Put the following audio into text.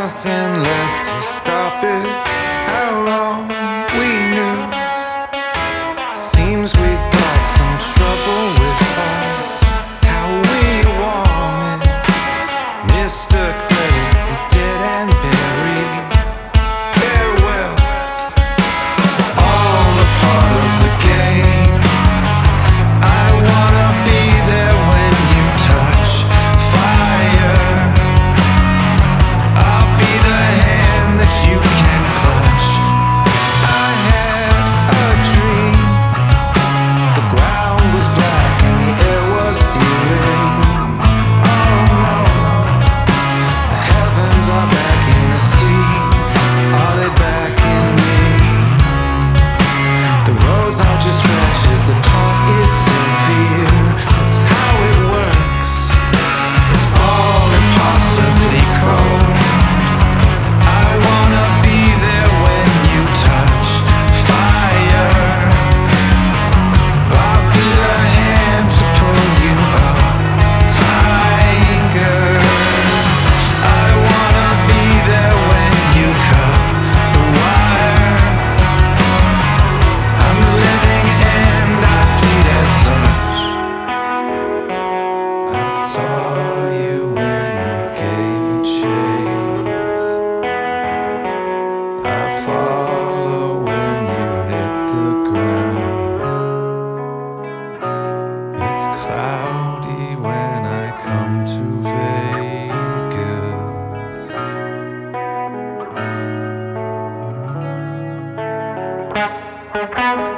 nothing left to stop it. How long we knew. Seems we've got some trouble with us. How we want it. Mr. Credit is dead and buried. Farewell. It's all a part of the game. I wanna be there when you touch fire. I'll be the hand that you can clutch. I had a dream. The ground was black and the air was searing. Oh no, the heavens are back in the sea. Are they back in me? The roads are just scratches, the talk is severe. That's how it works. It's all impossibly cold. I wanna be there when you touch fire. I'll be the hand to pull you up tiger. I wanna be there when you cut the wire. I'm living and I plead as such. I saw you when you gave chase. I follow when you hit the ground. It's cloudy when I come to Vegas.